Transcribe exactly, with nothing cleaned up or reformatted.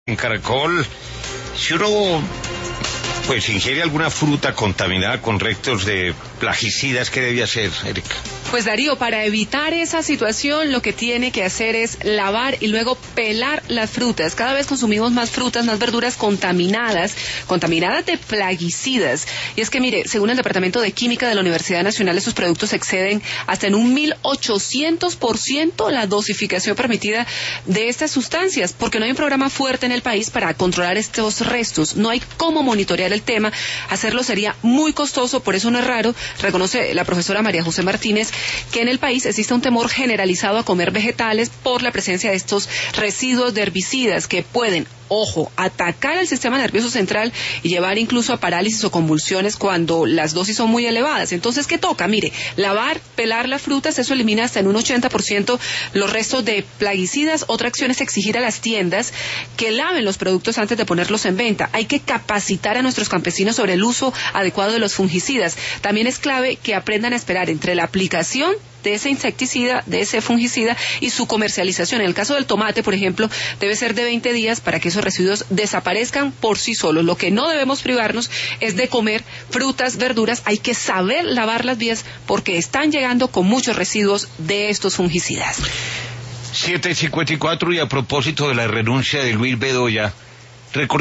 En Caracol, si uno pues ingiere alguna fruta contaminada con restos de plaguicidas, ¿qué debe hacer, Erika? Pues Darío, para evitar esa situación lo que tiene que hacer es lavar y luego pelar las frutas. Cada vez consumimos más frutas, más verduras contaminadas, contaminadas de plaguicidas. Y es que mire, según el Departamento de Química de la Universidad Nacional, esos productos exceden hasta en un mil ochocientos por ciento la dosificación permitida de estas sustancias, porque no hay un programa fuerte en el país para controlar estos restos. No hay cómo monitorear el tema. Hacerlo sería muy costoso, por eso no es raro, reconoce la profesora María José Martínez, que en el país existe un temor generalizado a comer vegetales por la presencia de estos residuos de herbicidas que pueden, ojo, atacar al sistema nervioso central y llevar incluso a parálisis o convulsiones cuando las dosis son muy elevadas. Entonces, ¿qué toca? Mire, lavar, pelar las frutas, eso elimina hasta en un ochenta por ciento los restos de plaguicidas. Otra acción es exigir a las tiendas que laven los productos antes de ponerlos en venta. Hay que capacitar a nuestros campesinos sobre el uso adecuado de los fungicidas. También es clave que aprendan a esperar entre la aplicación de ese insecticida, de ese fungicida y su comercialización. En el caso del tomate, por ejemplo, debe ser de veinte días para que esos residuos desaparezcan por sí solos. Lo que no debemos privarnos es de comer frutas, verduras. Hay que saber lavar las vías porque están llegando con muchos residuos de estos fungicidas. siete cincuenta y cuatro, y a propósito de la renuncia de Luis Bedoya,